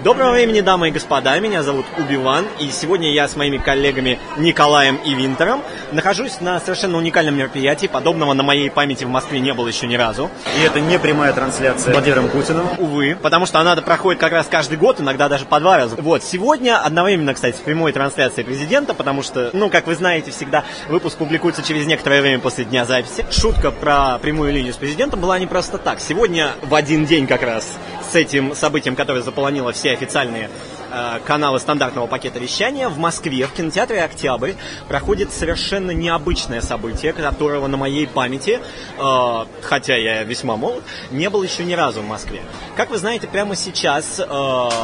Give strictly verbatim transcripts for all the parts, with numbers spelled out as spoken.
Доброго времени, дамы и господа, меня зовут Убиван, и сегодня я с моими коллегами Николаем и Винтером нахожусь на совершенно уникальном мероприятии, подобного на моей памяти в Москве не было еще ни разу. И это не прямая трансляция Владимиром Путиным. Увы, потому что она проходит как раз каждый год, иногда даже по два раза. Вот, сегодня одновременно, кстати, с прямой трансляцией президента, потому что, ну, как вы знаете, всегда выпуск публикуется через некоторое время после дня записи. Шутка про прямую линию с президентом была не просто так. Сегодня в один день как раз с этим событием, которое заполонило все официальные э, каналы стандартного пакета вещания, в Москве, в кинотеатре «Октябрь» проходит совершенно необычное событие, которого на моей памяти, э, хотя я весьма молод, не было еще ни разу в Москве. Как вы знаете, прямо сейчас э,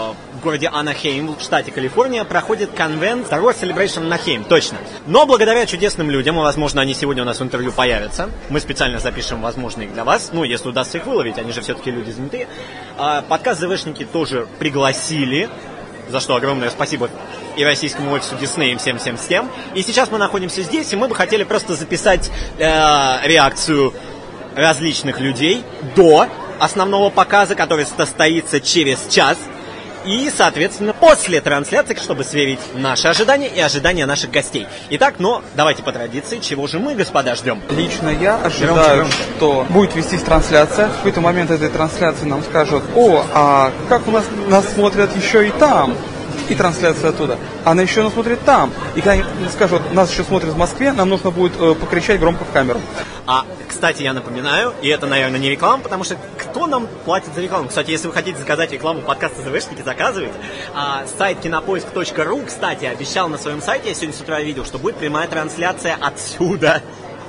в городе Анахейм, в штате Калифорния, проходит конвент Star Wars Celebration Анахейм, точно. Но благодаря чудесным людям, и, возможно, они сегодня у нас в интервью появятся, мы специально запишем, возможно, их для вас, ну, если удастся их выловить, они же все-таки люди занятые. Э, подкаст «ЗВшники» тоже пригласили, за что огромное спасибо и российскому офису Дисней, и всем-всем-всем. И сейчас мы находимся здесь, и мы бы хотели просто записать э, реакцию различных людей до основного показа, который состоится через час. И, соответственно, после трансляции, чтобы сверить наши ожидания и ожидания наших гостей. Итак, но давайте по традиции, чего же мы, господа, ждем? Лично я ожидаю, громче, громче. что будет вестись трансляция. В какой-то момент этой трансляции нам скажут: о, а как у нас нас смотрят еще и там? И трансляция оттуда. Она еще нас смотрит там. И когда они скажут, нас еще смотрят в Москве, нам нужно будет э, покричать громко в камеру. А, кстати, я напоминаю, и это, наверное, не реклама, потому что кто нам платит за рекламу? Кстати, если вы хотите заказать рекламу подкаста ЗВшники, заказывайте. А, сайт кинопоиск точка ру, кстати, обещал на своем сайте, я сегодня с утра видел, что будет прямая трансляция отсюда.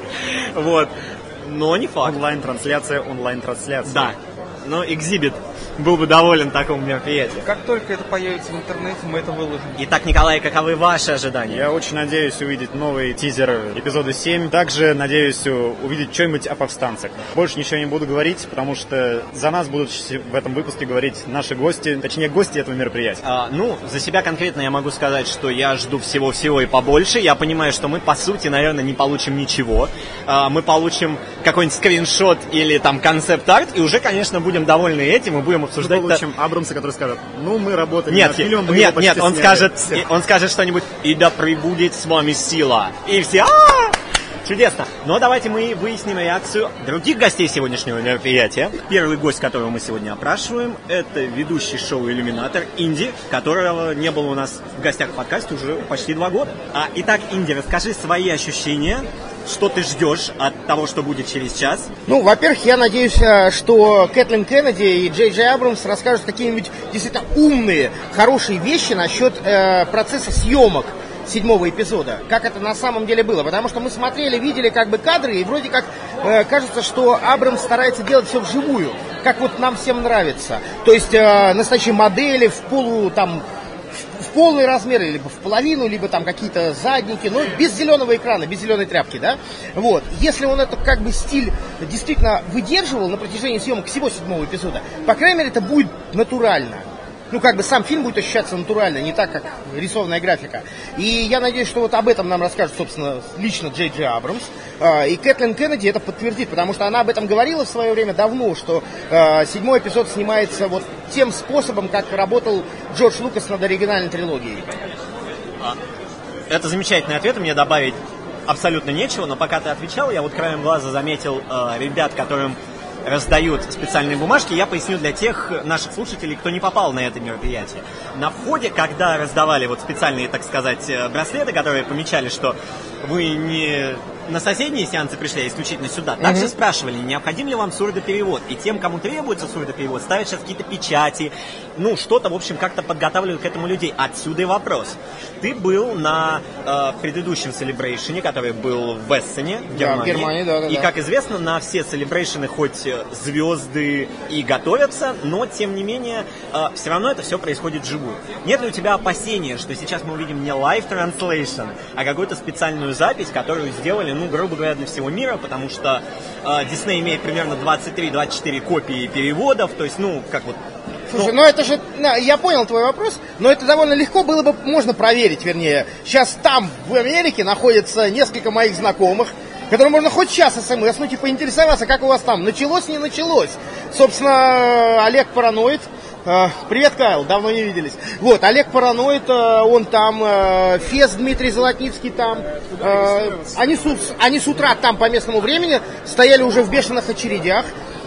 Вот. Но не факт. Онлайн-трансляция, онлайн-трансляция. Да. Но экзибит был бы доволен такому мероприятию. Как только это появится в интернете, мы это выложим. Итак, Николай, каковы ваши ожидания? Я очень надеюсь увидеть новый тизер эпизода семь. Также надеюсь увидеть что-нибудь о повстанцах. Больше ничего не буду говорить, потому что за нас будут в этом выпуске говорить наши гости, точнее, гости этого мероприятия. А, ну, за себя конкретно я могу сказать, что я жду всего-всего и побольше. Я понимаю, что мы, по сути, наверное, не получим ничего. А, мы получим какой-нибудь скриншот или там концепт-арт, и уже, конечно, будем довольны этим и будем обсуждать. Мы получим это... Абрамса, который скажет: ну, мы работали нет, над фильмом, мы нет, его нет, он сняли. скажет, он скажет что-нибудь: и да пребудет с вами сила. И все, а-а-а! Чудесно. Но давайте мы выясним реакцию других гостей сегодняшнего мероприятия. Первый гость, которого мы сегодня опрашиваем, это ведущий шоу «Иллюминатор» Инди, которого не было у нас в гостях в подкасте уже почти два года. А, итак, Инди, расскажи свои ощущения. Что ты ждешь от того, что будет через час? Ну, во-первых, я надеюсь, что Кэтлин Кеннеди и Джей Джей Абрамс расскажут какие-нибудь действительно умные, хорошие вещи насчет э, процесса съемок седьмого эпизода, как это на самом деле было. Потому что мы смотрели, видели как бы кадры, и вроде как э, кажется, что Абрамс старается делать все вживую, как вот нам всем нравится. То есть э, настоящие модели в полу, там, в полный размер, либо в половину, либо там какие-то задники, но без зеленого экрана, без зеленой тряпки, да? Вот. Если он этот как бы стиль действительно выдерживал на протяжении съемок всего седьмого эпизода, по крайней мере, это будет натурально. Ну, как бы сам фильм будет ощущаться натурально, не так, как рисованная графика. И я надеюсь, что вот об этом нам расскажет, собственно, лично Джей Джей Абрамс. И Кэтлин Кеннеди это подтвердит, потому что она об этом говорила в свое время давно, что э, седьмой эпизод снимается вот тем способом, как работал Джордж Лукас над оригинальной трилогией. Это замечательный ответ, мне добавить абсолютно нечего, но пока ты отвечал, я вот краем глаза заметил э, ребят, которым раздают специальные бумажки. Я поясню для тех наших слушателей, кто не попал на это мероприятие. На входе, когда раздавали вот специальные, так сказать, браслеты, которые помечали, что вы не на соседние сеансы пришли, а исключительно сюда, также uh-huh. спрашивали, необходим ли вам сурдоперевод. И тем, кому требуется сурдоперевод, ставят сейчас какие-то печати, ну, что-то, в общем, как-то подготавливают к этому людей. Отсюда и вопрос. Ты был на э, предыдущем селебрейшене, который был в Эссене, в Германии. Да, в Германии, да, да, и, да. как известно, на все селебрейшены хоть звезды и готовятся, но, тем не менее, э, все равно это все происходит вживую. Нет ли у тебя опасения, что сейчас мы увидим не live translation, а какую-то специальную запись, которую сделали, ну, грубо говоря, для всего мира, потому что э, Disney имеет примерно двадцать три - двадцать четыре копии переводов, то есть, ну, как вот... Слушай, ну это же, я понял твой вопрос, но это довольно легко было бы, можно проверить, вернее. Сейчас там, в Америке, находится несколько моих знакомых, которым можно хоть час смс, ну, типа, интересоваться, как у вас там, началось, не началось. Собственно, Олег Параноид, Э, привет, Кайл, давно не виделись. Вот, Олег Параноид, э, он там, э, Фес Дмитрий Золотницкий там. Э, они, с, они с утра там по местному времени стояли уже в бешеных очередях.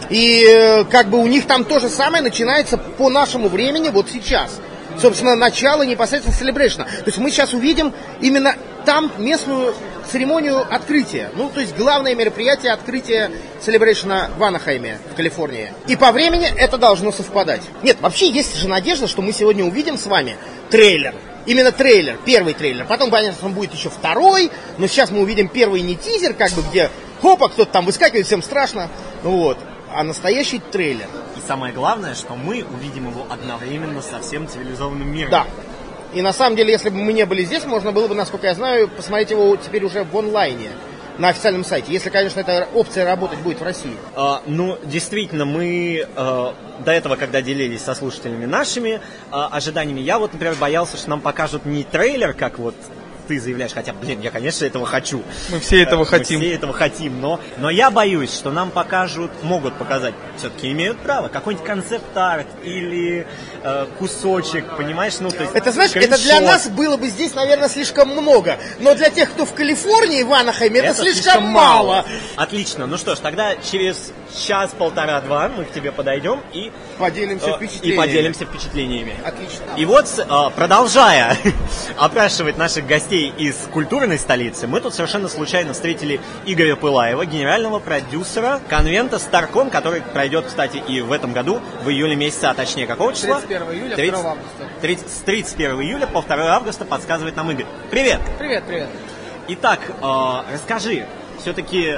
И э, как бы у них там то же самое начинается по нашему времени вот сейчас. Собственно, начало непосредственно Celebration. То есть мы сейчас увидим именно там местную церемонию открытия. Ну, то есть главное мероприятие открытия Celebration в Анахайме, в Калифорнии. И по времени это должно совпадать. Нет, вообще есть же надежда, что мы сегодня увидим с вами трейлер. Именно трейлер, первый трейлер. Потом, понятно, он будет еще второй. Но сейчас мы увидим первый не тизер, как бы, где хопа, кто-то там выскакивает, всем страшно. Вот. А настоящий трейлер. И самое главное, что мы увидим его одновременно со всем цивилизованным миром. Да. И на самом деле, если бы мы не были здесь, можно было бы, насколько я знаю, посмотреть его теперь уже в онлайне, на официальном сайте. Если, конечно, эта опция работать будет в России. А, ну, действительно, мы а, до этого, когда делились со слушателями нашими а, ожиданиями, я вот, например, боялся, что нам покажут не трейлер, как вот ты заявляешь, хотя, блин, я, конечно, этого хочу. Мы все этого Мы хотим. все этого хотим, но, но я боюсь, что нам покажут, могут показать, все-таки имеют право, какой-нибудь концепт-арт или э, кусочек, понимаешь? Ну, то есть, это, знаешь, скриншот. это для нас было бы здесь, наверное, слишком много. Но для тех, кто в Калифорнии, в Анахайме, это, это слишком, слишком мало. мало. Отлично. Ну что ж, тогда через час, полтора-два мы к тебе подойдем и поделимся э, впечатлениями. И поделимся впечатлениями. Отлично. И вот, э, продолжая опрашивать наших гостей из культурной столицы, мы тут совершенно случайно встретили Игоря Пылаева, генерального продюсера конвента StarCon, который пройдет, кстати, и в этом году, в июле месяце, а точнее какого числа? тридцать первого июля, тридцать, второго августа. тридцать, с тридцать первого июля по второго августа, подсказывает нам Игорь. Привет! Привет, привет. Итак, э, расскажи, все-таки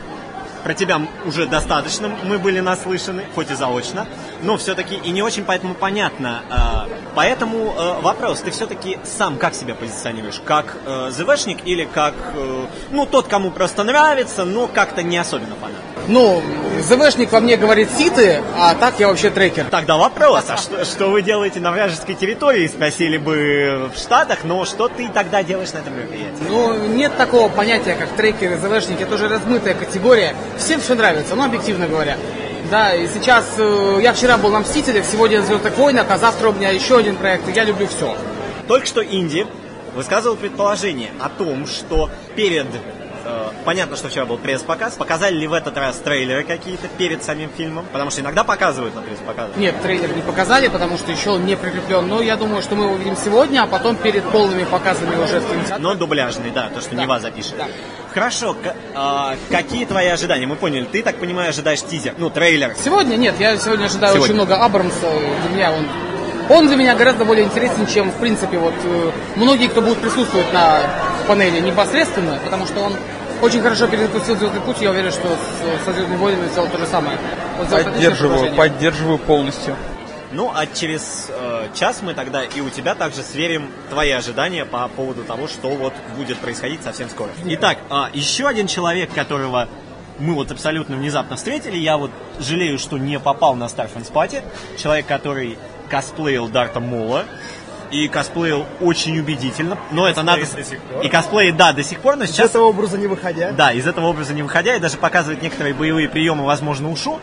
про тебя уже достаточно мы были наслышаны, хоть и заочно, но все-таки и не очень поэтому понятно. Э, поэтому э, вопрос, ты все-таки сам как себя позиционируешь? Как э, ЗВшник или как, э, ну, тот, кому просто нравится, но как-то не особенно фанат? Ну, ЗВшник во мне говорит ситы, а так я вообще трекер. Тогда вопрос, а что, что вы делаете на вражеской территории, спросили бы в Штатах, но что ты тогда делаешь на этом мероприятии? Ну, нет такого понятия, как трекер и ЗВшник, это уже размытая категория. Всем все нравится, ну, объективно говоря. Да, и сейчас, э, я вчера был на Мстителях, сегодня на Звездных войнах, а завтра у меня еще один проект, и я люблю все. Только что Инди высказывал предположение о том, что перед... Понятно, что вчера был пресс-показ. Показали ли в этот раз трейлеры какие-то перед самим фильмом? Потому что иногда показывают на пресс-показах. Нет, трейлер не показали, потому что еще он не прикреплен. Но я думаю, что мы его увидим сегодня, а потом перед полными показами уже в кинотеатре. Но дубляжный, да, то, что да. Нева запишет. Да. Хорошо, к- а, какие твои ожидания? Мы поняли, ты, так понимаю, ожидаешь тизер, ну, трейлер. Сегодня нет, я сегодня ожидаю Сегодня. очень много Абрамса. Для меня он... Он для меня гораздо более интересен, чем, в принципе, вот э, многие, кто будут присутствовать на панели непосредственно, потому что он очень хорошо перезапустил «Звездный путь», я уверен, что с, со «Звездными войнами» сделал то же самое. Вот поддерживаю, поддерживаю полностью. Ну, а через э, час мы тогда и у тебя также сверим твои ожидания по поводу того, что вот будет происходить совсем скоро. Итак, э, еще один человек, которого мы вот абсолютно внезапно встретили, я вот жалею, что не попал на Starfans Party, человек, который косплеил Дарта Мола, и косплеил очень убедительно, но это надо... И косплеит, да, до сих пор, но сейчас... Из этого образа не выходя. Да, из этого образа не выходя, и даже показывает некоторые боевые приемы, возможно, ушу.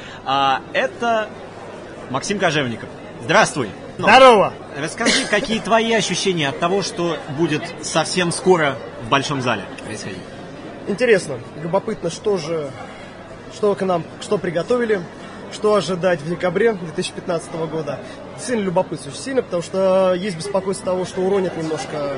А, это Максим Кожевников. Здравствуй. Здорово. Расскажи, какие твои ощущения от того, что будет совсем скоро в Большом зале происходить? Интересно, любопытно, что же, что к нам, что приготовили, что ожидать в декабре две тысячи пятнадцатого года. Сильно любопытно, очень сильно, потому что есть беспокойство того, что уронят немножко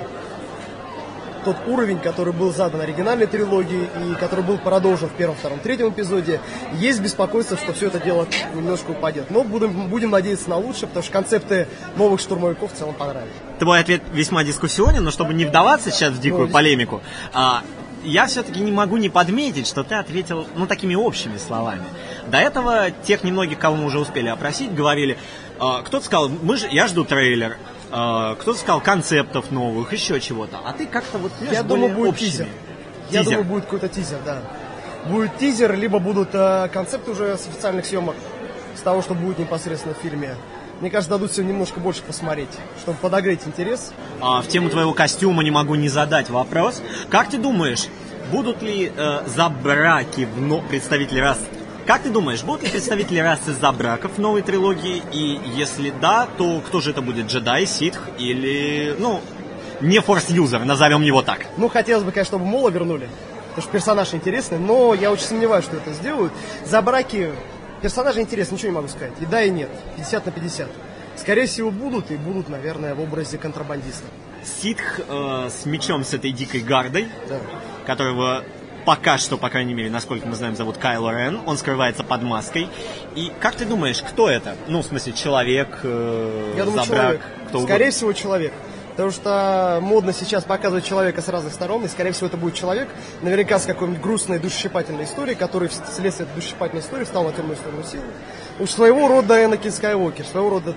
тот уровень, который был задан оригинальной трилогии и который был продолжен в первом, втором, третьем эпизоде. Есть беспокойство, что все это дело немножко упадет. Но будем, будем надеяться на лучшее, потому что концепты новых штурмовиков в целом понравились. Твой ответ весьма дискуссионен, но чтобы не вдаваться сейчас в дикую ну, полемику, а, я все-таки не могу не подметить, что ты ответил, ну, такими общими словами. До этого тех немногих, кого мы уже успели опросить, говорили, а, кто-то сказал, мы же, я жду трейлер, а, кто-то сказал концептов новых, еще чего-то, а ты как-то вот, я думаю, будет общими. тизер. тизер. Я думаю, будет какой-то тизер, да. Будет тизер, либо будут э, концепты уже с официальных съемок, с того, что будет непосредственно в фильме. Мне кажется, дадут все немножко больше посмотреть, чтобы подогреть интерес. А, в тему твоего костюма не могу не задать вопрос. Как ты думаешь, будут ли э, за браки вно... представители рас Как ты думаешь, будут ли представители расы Забраков в новой трилогии? И если да, то кто же это будет? Джедай, Ситх или, ну, не форс-юзер, назовем его так? Ну, хотелось бы, конечно, чтобы Мола вернули, потому что персонаж интересный, но я очень сомневаюсь, что это сделают. Забраки, персонажи интересны, ничего не могу сказать. И да, и нет. пятьдесят на пятьдесят. Скорее всего, будут, и будут, наверное, в образе контрабандиста. Ситх э, с мечом, с этой дикой гардой, Да. которого пока что, по крайней мере, насколько мы знаем, зовут Кайло Рен. Он скрывается под маской. И как ты думаешь, кто это? Ну, в смысле, человек, э, Я думаю, Забрак, человек. кто Скорее угодно? всего, человек. Потому что модно сейчас показывать человека с разных сторон, и, скорее всего, это будет человек, наверняка с какой-нибудь грустной, душесчипательной историей, который вследствие этой душесчипательной истории встал на темную сторону силы. Уж своего рода Энакин Скайуокер, своего рода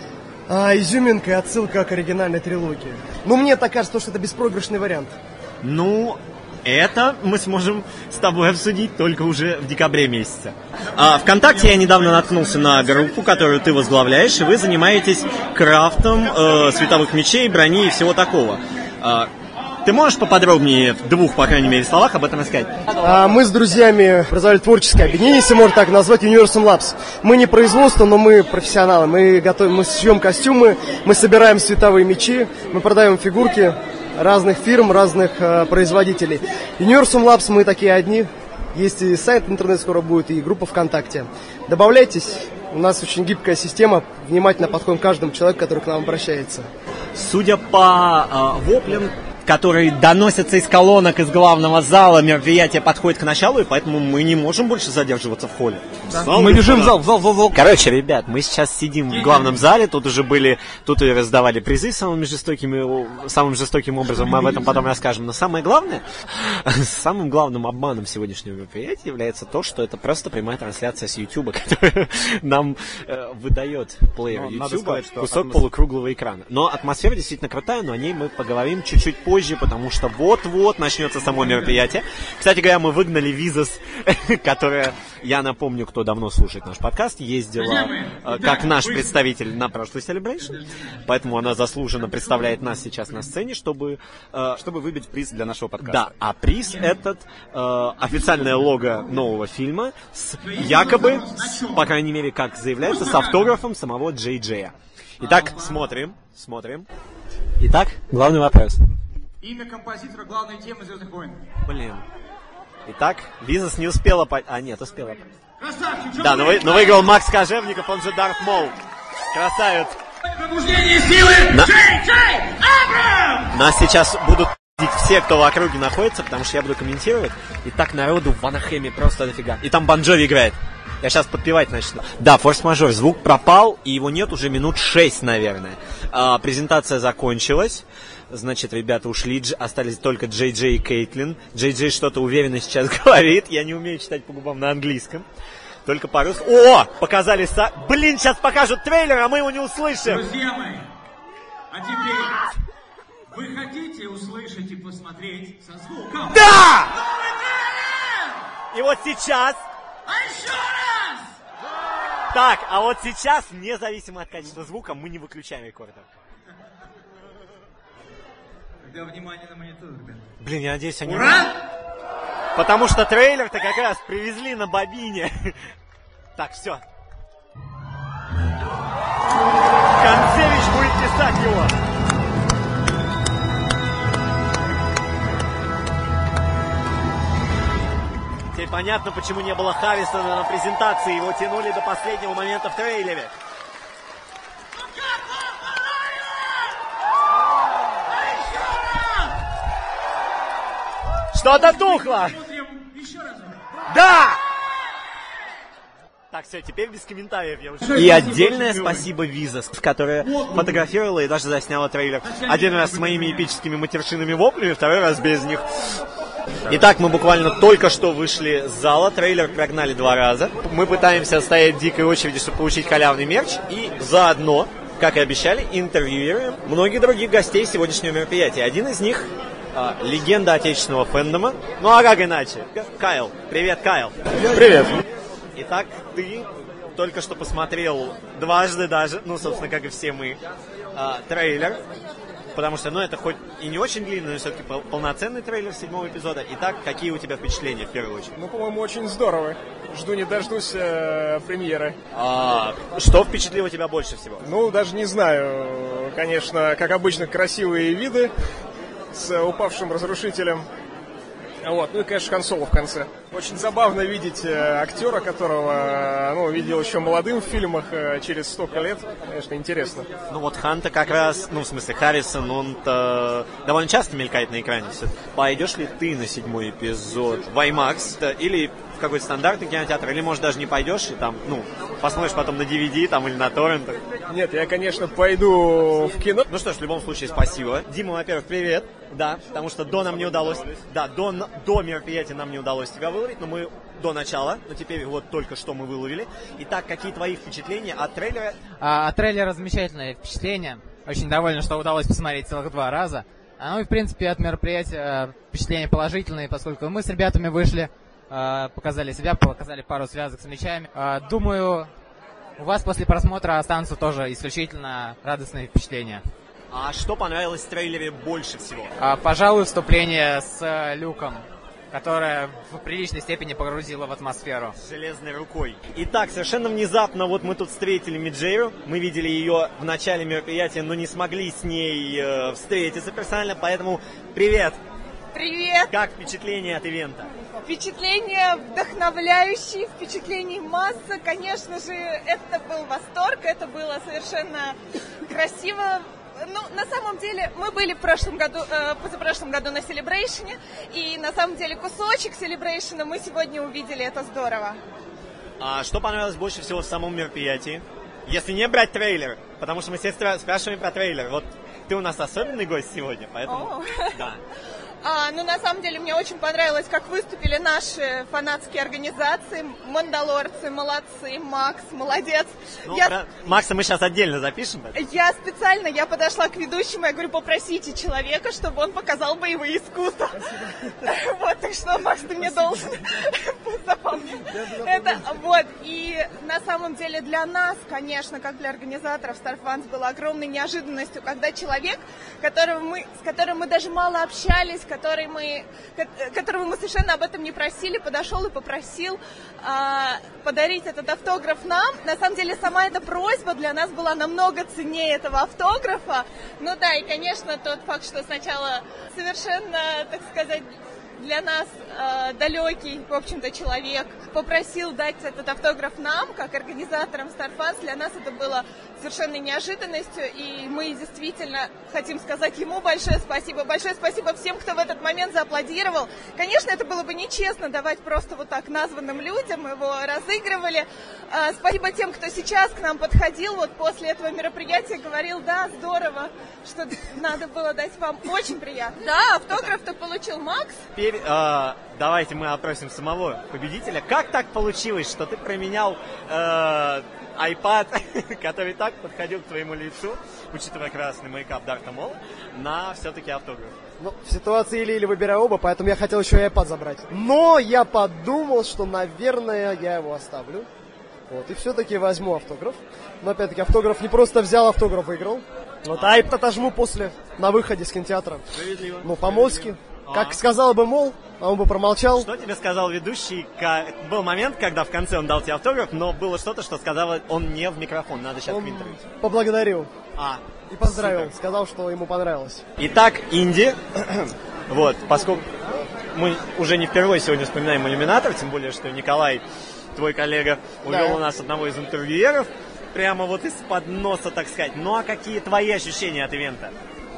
а, изюминка и отсылка к оригинальной трилогии. Но мне так кажется, что это беспроигрышный вариант. Ну, это мы сможем с тобой обсудить только уже в декабре месяце. А, ВКонтакте я недавно наткнулся на группу, которую ты возглавляешь, и вы занимаетесь крафтом э, световых мечей, брони и всего такого. А, ты можешь поподробнее, в двух, по крайней мере, словах об этом рассказать? А мы с друзьями образовали творческое объединение, если можно так назвать, Universal Labs. Мы не производство, но мы профессионалы. Мы готовим, мы шьем костюмы, мы собираем световые мечи, мы продаем фигурки разных фирм, разных э, производителей. Universal Labs мы такие одни. Есть и сайт интернет скоро будет, и группа ВКонтакте. Добавляйтесь. У нас очень гибкая система. Внимательно подходим к каждому человеку, который к нам обращается. Судя по э, воплям, которые доносятся из колонок из главного зала, мероприятие подходит к началу, и поэтому мы не можем больше задерживаться в холле. Да. Мы бежим в зал, в зал, в зал, в зал. Короче, ребят, мы сейчас сидим в главном зале, тут уже были, тут и раздавали призы самыми жестокими, самым жестоким образом, мы об этом потом расскажем. Но самое главное, самым главным обманом сегодняшнего мероприятия является то, что это просто прямая трансляция с YouTube, которая нам э, выдает плеер Ну, YouTube надо сказать, что кусок атмос- полукруглого экрана. Но атмосфера действительно крутая, но о ней мы поговорим чуть-чуть позже, потому что вот-вот начнется само мероприятие. Кстати говоря, мы выгнали Визас, которая, я напомню, кто давно слушает наш подкаст, ездила э, как наш представитель на прошлый Celebration, поэтому она заслуженно представляет нас сейчас на сцене, чтобы... э, Чтобы выбить приз для нашего подкаста. Да, а приз этот э, официальное лого нового фильма с якобы, с, по крайней мере, как заявляется, с автографом самого Джей Джея. Итак, смотрим, смотрим. Итак, главный вопрос. Имя композитора главной темы «Звездных войн». Блин. Итак, Визас не успела... По... А, нет, успела. Красавчик! Да, но, вы, но выиграл Макс Кожевников, он же Дарт Мол. Красавец. Пробуждение силы! На- Джей Джей Абрамс! Нас сейчас будут пиздить все, кто в округе находится, потому что я буду комментировать. И так народу в Анахеме просто дофига. И там Бон Джови играет. Я сейчас подпевать начну. Да, форс-мажор, звук пропал, и его нет уже минут шесть, наверное. А, презентация закончилась. Значит, ребята ушли, дж... остались только Джей Джей и Кейтлин. Джей Джей что-то уверенно сейчас говорит. Я не умею читать по губам на английском. Только по-русски. О! Показали са... Блин, сейчас покажут трейлер, а мы его не услышим. Друзья мои, а теперь вы хотите услышать и посмотреть со звуком? Да! И вот сейчас... А еще раз! Так, а вот сейчас, независимо от качества звука, мы не выключаем рекордер. Тогда внимание на монитор, ребята. Блин, я надеюсь, они... Ура! Потому что трейлер-то как раз привезли на бобине. Так, все. Концевич будет писать его. Теперь понятно, почему не было Харрисона на презентации. Его тянули до последнего момента в трейлере. Что-то тухло! Смотрим еще раз. Да! Так, все, теперь без комментариев я уже. И отдельное спасибо Визас, которая фотографировала и даже засняла трейлер. Один раз с моими эпическими матершинными воплями, второй раз без них. Итак, мы буквально только что вышли с зала, трейлер прогнали два раза. Мы пытаемся стоять в дикой очереди, чтобы получить халявный мерч, и заодно, как и обещали, интервьюируем многих других гостей сегодняшнего мероприятия. Один из них а, легенда отечественного фэндома. Ну а как иначе? Кайл. Привет, Кайл. Привет. Итак, ты только что посмотрел дважды даже, ну, собственно, как и все мы, а, трейлер. потому что, ну, это хоть и не очень длинный, но все-таки полноценный трейлер седьмого эпизода. Итак, какие у тебя впечатления в первую очередь? Ну, по-моему, очень здорово. Жду не дождусь э, премьеры. А, что впечатлило тебя больше всего? Ну, даже не знаю. Конечно, как обычно, красивые виды с упавшим разрушителем. Вот. Ну и, конечно, Хан Соло в конце. Очень забавно видеть э, актера, которого ну, видел еще молодым в фильмах э, через столько лет. Конечно, интересно. Ну вот Хан-то как раз, ну в смысле Харрисон, он-то довольно часто мелькает на экране. Пойдешь ли ты на седьмой эпизод в IMAX или в какой-то стандартный кинотеатр, или, может, даже не пойдешь и там, ну, посмотришь потом на ди ви ди там или на торрентах? Нет, я, конечно, пойду в кино. Ну что ж, в любом случае, спасибо. Дима, во-первых, привет. Да, потому что до нам не удалось, да, до, до мероприятия нам не удалось тебя выловить, но мы до начала, но теперь вот только что мы выловили. Итак, какие твои впечатления от трейлера? А, от трейлера замечательное впечатление. Очень доволен, что удалось посмотреть целых два раза. Ну и, в принципе, от мероприятия впечатления положительные, поскольку мы с ребятами вышли, показали себя, показали пару связок с мячами. Думаю, у вас после просмотра останутся тоже исключительно радостные впечатления. А что понравилось в трейлере больше всего? Пожалуй, вступление с Люком, которое в приличной степени погрузило в атмосферу. С железной рукой. Итак, совершенно внезапно вот мы тут встретили Миджейру. Мы видели ее в начале мероприятия, но не смогли с ней э, встретиться персонально, поэтому привет! Привет! Как впечатление от ивента? Впечатления вдохновляющие, впечатлений масса. Конечно же, это был восторг, это было совершенно красиво. Ну, на самом деле, мы были в прошлом году, э, позапрошлом году на Celebration, и на самом деле кусочек Celebration мы сегодня увидели, это здорово. А что понравилось больше всего в самом мероприятии? Если не брать трейлер, потому что мы все спрашиваем про трейлер. Вот ты у нас особенный гость сегодня, поэтому... Да. А, ну, на самом деле, мне очень понравилось, как выступили наши фанатские организации. Мандалорцы, молодцы, Макс, молодец. Ну, я... про... Макса мы сейчас отдельно запишем. Да? Я специально, я подошла к ведущему, я говорю, попросите человека, чтобы он показал боевые искусства. Вот, так что, Макс, ты мне должен запомнить. Это, вот, и на самом деле для нас, конечно, как для организаторов StarFans, было огромной неожиданностью, когда человек, которого мы, с которым мы даже мало общались, который мы, которого мы совершенно об этом не просили, подошел и попросил а, подарить этот автограф нам. На самом деле, сама эта просьба для нас была намного ценнее этого автографа. Ну да, и, конечно, тот факт, что сначала совершенно, так сказать, для нас э, далекий, в общем-то, человек попросил дать этот автограф нам, как организаторам StarFans. Для нас это было совершенной неожиданностью, и мы действительно хотим сказать ему большое спасибо. Большое спасибо всем, кто в этот момент зааплодировал. Конечно, это было бы нечестно давать просто вот так названным людям, мы его разыгрывали. Э, спасибо тем, кто сейчас к нам подходил, вот после этого мероприятия говорил, да, здорово, что надо было дать вам, очень приятно. Да, автограф-то получил Макс. Теперь э, давайте мы опросим самого победителя. Как так получилось, что ты променял э, iPad, который так подходил к твоему лицу, учитывая красный мейкап Дарта Мола, на все-таки автограф? Ну, в ситуации или-или выбирай оба, поэтому я хотел еще и iPad забрать. Но я подумал, что, наверное, я его оставлю. Вот, и все-таки возьму автограф. Но, опять-таки, автограф не просто взял, автограф выиграл. Вот, а iPad отожму после, на выходе с кинотеатра. Справедливо. Ну, по-мольски. Как сказал бы Мол, а он бы промолчал. Что тебе сказал ведущий? Был момент, когда в конце он дал тебе автограф, но было что-то, что сказал он не в микрофон. Надо сейчас он квинтовать. Поблагодарил. А, и поздравил. супер. Сказал, что ему понравилось. Итак, Инди. Вот, поскольку мы уже не впервые сегодня вспоминаем иллюминатор, тем более, что Николай, твой коллега, увел да. у нас одного из интервьюеров. Прямо вот из-под носа, так сказать. Ну а какие твои ощущения от ивента?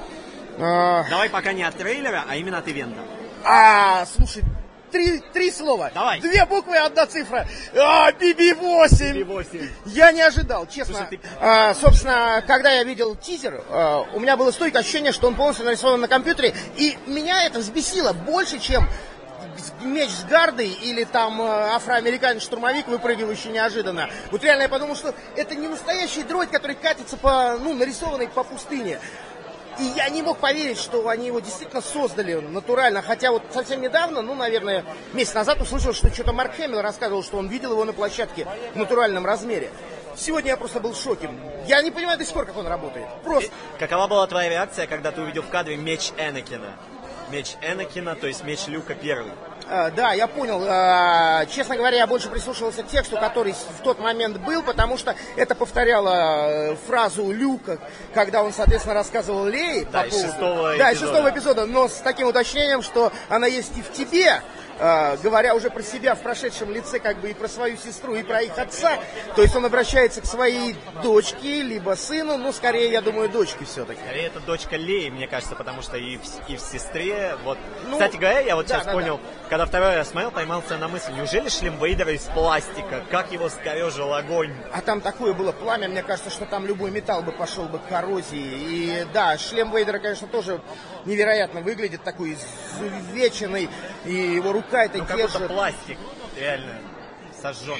А... Давай пока не от трейлера, а именно от ивента. А, слушай, три, три слова. Давай. Две буквы, одна цифра. А, би би восемь. би би восемь. Я не ожидал, честно. Слушай, ты... а, собственно, когда я видел тизер, а, у меня было стойкое ощущение, что он полностью нарисован на компьютере. И меня это взбесило больше, чем меч с гардой или там афроамериканец-штурмовик, выпрыгивающий неожиданно. Вот реально я подумал, что это не настоящий дроид, который катится по, ну, нарисованный по пустыне. И я не мог поверить, что они его действительно создали натурально. Хотя вот совсем недавно, ну, наверное, месяц назад услышал, что что-то Марк Хэмилл рассказывал, что он видел его на площадке в натуральном размере. Сегодня я просто был в шоке. Я не понимаю до сих пор, как он работает. Просто. Какова была твоя реакция, когда ты увидел в кадре меч Энакина? Меч Энакина, то есть меч Люка первый. А, да, я понял. А, честно говоря, я больше прислушивался к тексту, который в тот момент был, потому что это повторяло фразу Люка, когда он, соответственно, рассказывал Лее да, по из поводу... шестого да, эпизода. из шестого эпизода, но с таким уточнением, что она есть и в тебе. Uh, говоря уже про себя в прошедшем лице, как бы и про свою сестру, и про их отца. То есть он обращается к своей дочке, либо сыну, ну, скорее, я думаю, дочке все-таки. Скорее, это дочка Леи, мне кажется, потому что и в, и в сестре, вот. Ну, кстати говоря, я вот да, сейчас да, понял, да. когда второй раз смотрел, поймался на мысли, неужели шлем Вейдера из пластика? Как его скорежил огонь? А там такое было пламя, мне кажется, что там любой металл бы пошел бы к коррозии. И да, шлем Вейдера, конечно, тоже невероятно выглядит, такой изувеченный, и его рука это ну, держит. Пластик, реально, сожженный.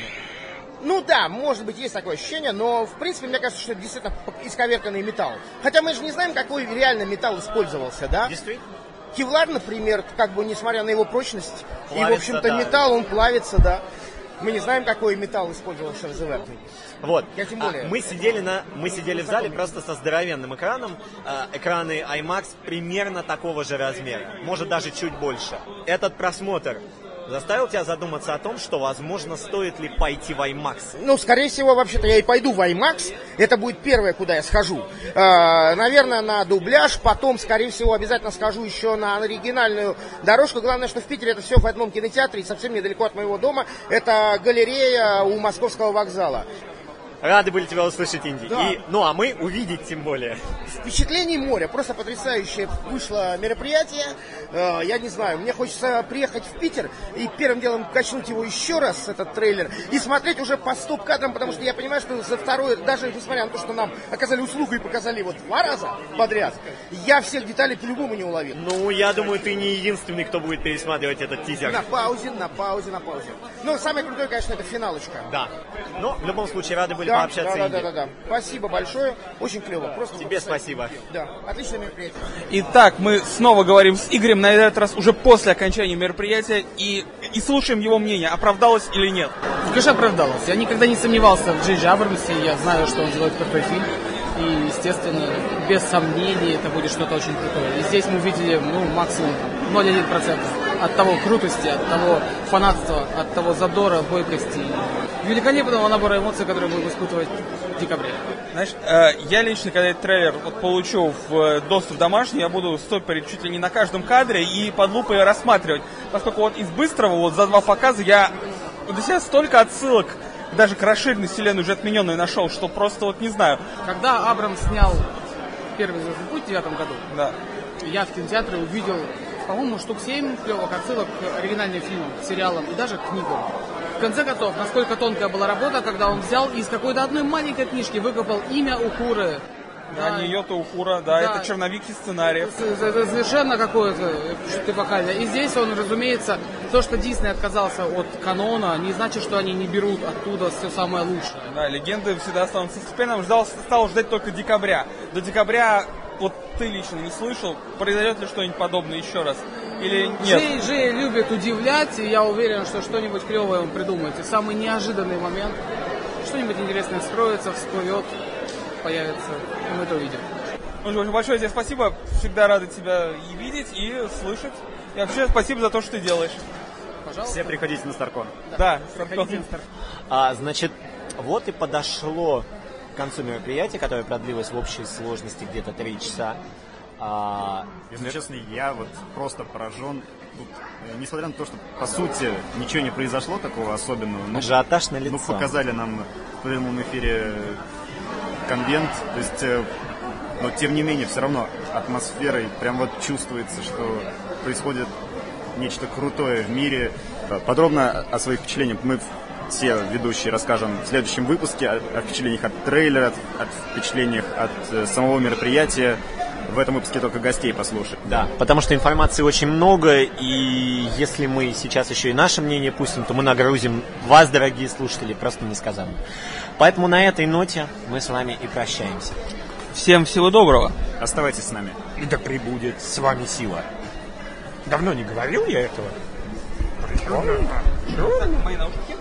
Ну да, может быть, есть такое ощущение, но в принципе, мне кажется, что это действительно исковерканный металл. Хотя мы же не знаем, какой реально металл использовался, да? Действительно. Кевлар, например, как бы несмотря на его прочность, плавится, и, в общем-то, да. металл, он плавится, да. Мы не знаем, какой металл использовался в зе ви. Вот. Я тем более. А, мы сидели на, мы сидели в зале просто со здоровенным экраном. А, экраны IMAX примерно такого же размера, может даже чуть больше. Этот просмотр заставил тебя задуматься о том, что, возможно, стоит ли пойти в IMAX? Ну, скорее всего, вообще-то я и пойду в IMAX. Это будет первое, куда я схожу. Э, наверное, на дубляж. Потом, скорее всего, обязательно схожу еще на оригинальную дорожку. Главное, что в Питере это все в одном кинотеатре, и совсем недалеко от моего дома. Это галерея у Московского вокзала. Рады были тебя услышать, Инди. Да. И, ну, а мы увидеть тем более. Впечатлений море. Просто потрясающее вышло мероприятие. Э, я не знаю, мне хочется приехать в Питер и первым делом качнуть его еще раз, этот трейлер, и смотреть уже по стоп-кадрам, потому что я понимаю, что за второй, даже несмотря на то, что нам оказали услугу и показали вот два раза подряд, я всех деталей по-любому не уловил. Ну, я думаю, ты не единственный, кто будет пересматривать этот тизер. На паузе, на паузе, на паузе. Но самое крутое, конечно, это финалочка. Да. Но в любом случае рады были да, пообщаться. Да, да, да, да, да. Спасибо большое. Очень клево. Просто тебе спасибо. Да, отличное мероприятие. Итак, мы снова говорим с Игорем, на этот раз уже после окончания мероприятия, и, и слушаем его мнение, оправдалось или нет. Конечно, оправдалось. Я никогда не сомневался в Джей Джей Абрамсе, я знаю, что он делает крутой фильм. И, естественно, без сомнений, это будет что-то очень крутое. И здесь мы увидели, ну, максимум ноль целых одна десятая процента от того крутости, от того фанатства, от того задора, бойкости, великолепного набора эмоций, которые будем испытывать в декабре. Знаешь, э, я лично, когда этот трейлер вот получу в доступ домашний, я буду стопорить чуть ли не на каждом кадре и под лупой рассматривать. Поскольку вот из быстрого, вот за два показа, я для себя столько отсылок даже к расширенной вселенной уже отмененной нашел, что просто вот не знаю. Когда Абрамс снял первый «Звездный путь» в девятом году, да. я в кинотеатре увидел, по-моему, штук семь клевых отсылок к оригинальным фильмам, к сериалам и даже к книгам. В конце концов, насколько тонкая была работа, когда он взял и из какой-то одной маленькой книжки выкопал имя Ухуры. Да, да, не Йота Ухура, да, да, это черновики сценариев. Это совершенно какое-то эпохальное. И здесь он, разумеется, то, что Дисней отказался от канона, не значит, что они не берут оттуда все самое лучшее. Да, легенды всегда останутся степенным. Ждал, стал ждать только декабря. До декабря, вот ты лично не слышал, произойдет ли что-нибудь подобное еще раз? Или нет? Джей Джей любит удивлять, и я уверен, что что-нибудь клевое он придумает. И в самый неожиданный момент что-нибудь интересное вскроется, всплывет, появится, и мы это увидим. Ну, большое тебе спасибо, всегда рады тебя и видеть, и слышать. И вообще спасибо за то, что ты делаешь. Пожалуйста. Все приходите на Старкон. Да, да Старкон. на Старкон. А, значит, вот и подошло к концу мероприятия, которое продлилось в общей сложности где-то три часа. А... Если честно, я вот просто поражен. Тут, несмотря на то, что по сути ничего не произошло такого особенного, но, ажиотаж на лицо. Ну, показали нам в прямом эфире конвент, то есть, но тем не менее, все равно атмосферой прям вот чувствуется, что происходит нечто крутое в мире. Подробно о своих впечатлениях мы все ведущие расскажем в следующем выпуске, о, о впечатлениях от трейлера, от, от впечатлениях от самого мероприятия. В этом выпуске только гостей послушать. Да, потому что информации очень много, и если мы сейчас еще и наше мнение пустим, то мы нагрузим вас, дорогие слушатели, просто несказанно. Поэтому на этой ноте мы с вами и прощаемся. Всем всего доброго. Оставайтесь с нами. Да пребудет с вами сила. Давно не говорил я этого. Мои наушники.